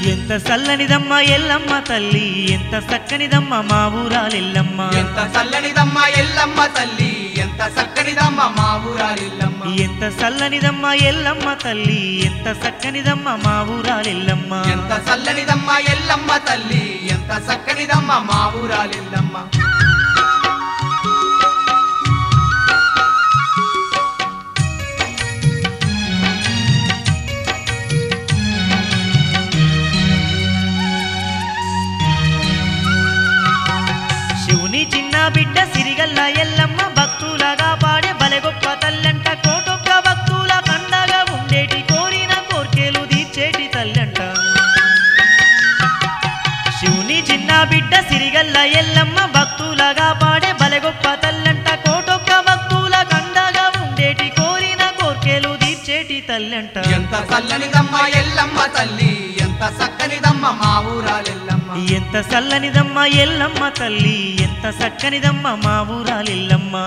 ఎంత సల్లనిదమ్మ ఎల్లమ్మ తల్లి ఎంత సక్కనిదమ్మ మా ఊరాలెల్లమ్మ ఎంత సల్లనిదమ్మ ఎల్లమ్మ తల్లి ఎంత సక్కనిదమ్మ మా ఊరాలెల్లమ్మ ఎంత సల్లనిదమ్మ ఎల్లమ్మ తల్లి ఎంత సక్కనిదమ్మ మా ఊరాలెల్లమ్మ ఎంత సల్లనిదమ్మ ఎల్లమ్మ తల్లి ఎంత సక్కనిదమ్మ మా ఊరాలెల్లమ్మ శివుని చిన్న బిడ్డ సిరిగల్ల ఎల్లమ్మ భక్తులగా పాడే బలె గొప్ప తల్లంట కోటొక్క భక్తుల కండగా ఉండేటి కోరిన కోర్కెలు తీర్చేటి తల్లంట శివుని చిన్న బిడ్డ సిరిగల్ల ఎల్లమ్మ భక్తులగా పాడే బలె గొప్ప తల్లంట కోటొక్క భక్తుల కండగా ఉండేటి కోరిన కోర్కెలు తీర్చేటి తల్లంట ఎంత సల్లనిదమ్మ ఎల్లమ్మ తల్లి ఎంత సక్కనిదమ్మ మా ఊరాలెల్లమ్మ ఎంత సల్లనిదమ్మ ఎల్లమ్మ తల్లి ఎంత సక్కనిదమ్మ మా ఊరాలెల్లమ్మ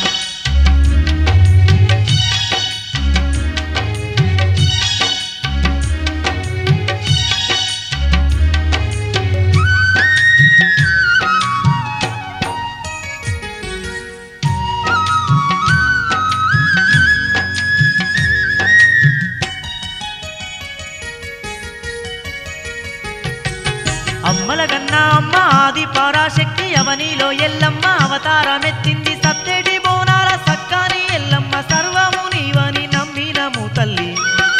అమ్మల కన్నా అమ్మ ఆది పరాశక్తి అవనిలో ఎల్లమ్మ అవతారమెత్తింది సత్తేటి బోనాల సక్కాని ఎల్లమ్మ సర్వము నీవని నమ్మినము తల్లి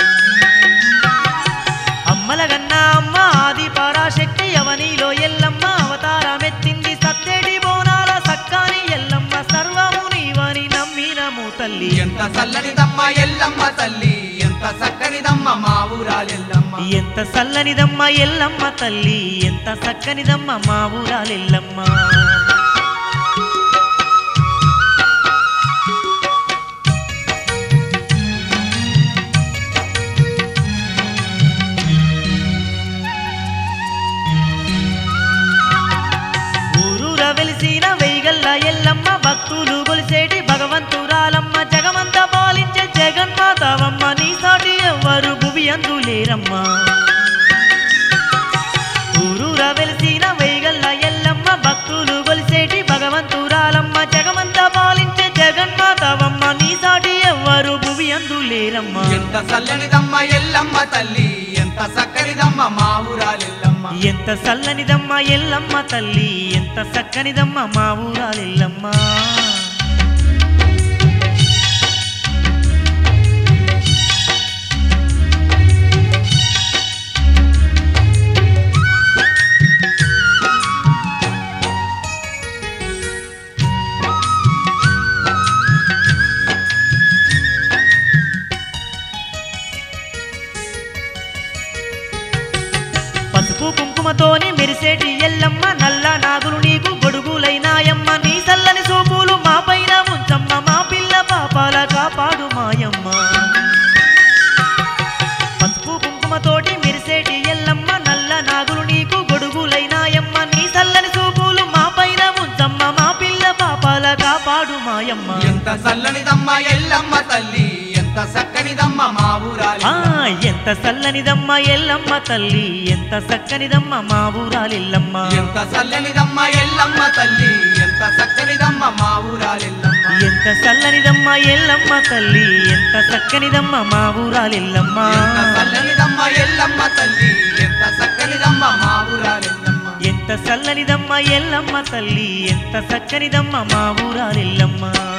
అమ్మల కన్నా అమ్మ ఆది పరాశక్తి అవనిలో ఎల్లమ్మ అవతారమెత్తింది సత్తేటి బోనాల సక్కాని ఎల్లమ్మ సర్వము నీవని నమ్మినము తల్లి ఎంత సల్లనిదమ్మ ఎల్లమ్మ తల్లి ఎంత సక్కనిదమ్మ మా ఊరాలెల్లమ్మ ఎంత సల్లనిదమ్మ ఎల్లమ్మ తల్లి ఎంత సక్కనిదమ్మ మా ఊరాలెల్లమ్మ ఊరూర వెలిసిన వెయ్యగల్ల ఎల్లమ్మ భక్తులు గొలిసేటి భగవంతురాలమ్మ జగమంతా పాలించే జగన్మాతవమ్మ నీ సాటి ఎవ్వరు భువి అందులేరమ్మ ఊరూర వెలిసిన వెయ్యగల్ల ఎల్లమ్మ భక్తులు గొలిసేటి భగవంతురాలమ్మ జగమంతా పాలించే జగన్మాతవమ్మ నీ సాటి ఎవ్వరు భువి అందులేరమ్మ ఎంత సల్లనిదమ్మ ఎల్లమ్మ తల్లి ఎంత సక్కనిదమ్మ మా ఊరాలెల్లమ్మ ఎంత సల్లనిదమ్మ ఎల్లమ్మ తల్లి ఎంత సక్కనిదమ్మ మా ఊరాలెల్లమ్మ పసుపు కుంకుమతోని మెరిసేటి ఎల్లమ్మ నల్ల నాగులు నీకు గొడుగులైనాయమ్మ నీ సల్లని సోపులు మా పైన ఉంచమ్మ మా పిల్ల పాపాల కాపాడు మాయమ్మ పసుపు కుంకుమతోటి మెరిసేటి ఎల్లమ్మ నల్ల నాగులు నీకు గొడుగులైనాయమ్మ నీ సల్లని సోపులు మా పైన ఉంచమ్మ మా పిల్ల పాపాల కాపాడు మాయమ్మ ఎంత సల్లనిదమ్మ ఎల్లమ్మ తల్లి ఎంత సక్కనిదమ్మ మా ఊరాలెల్లమ్మ ఎంత సల్లనిదమ్మ ఎల్లమ్మ తల్లి ఎంత సక్కనిదమ్మ మా ఊరాలెల్లమ్మ ఎంత సల్లనిదమ్మ ఎల్లమ్మ తల్లి ఎంత సక్కనిదమ్మ మా ఊరాలెల్లమ్మ ఎంత సల్లనిదమ్మ ఎల్లమ్మ తల్లి ఎంత సక్కనిదమ్మ మా ఊరాలెల్లమ్మ ఎంత సల్లనిదమ్మ ఎల్లమ్మ తల్లి ఎంత సక్కనిదమ్మ మా ఊరాలెల్లమ్మ ఎంత సల్లనిదమ్మ ఎల్లమ్మ తల్లి ఎంత సక్కనిదమ్మ మా ఊరాలెల్లమ్మ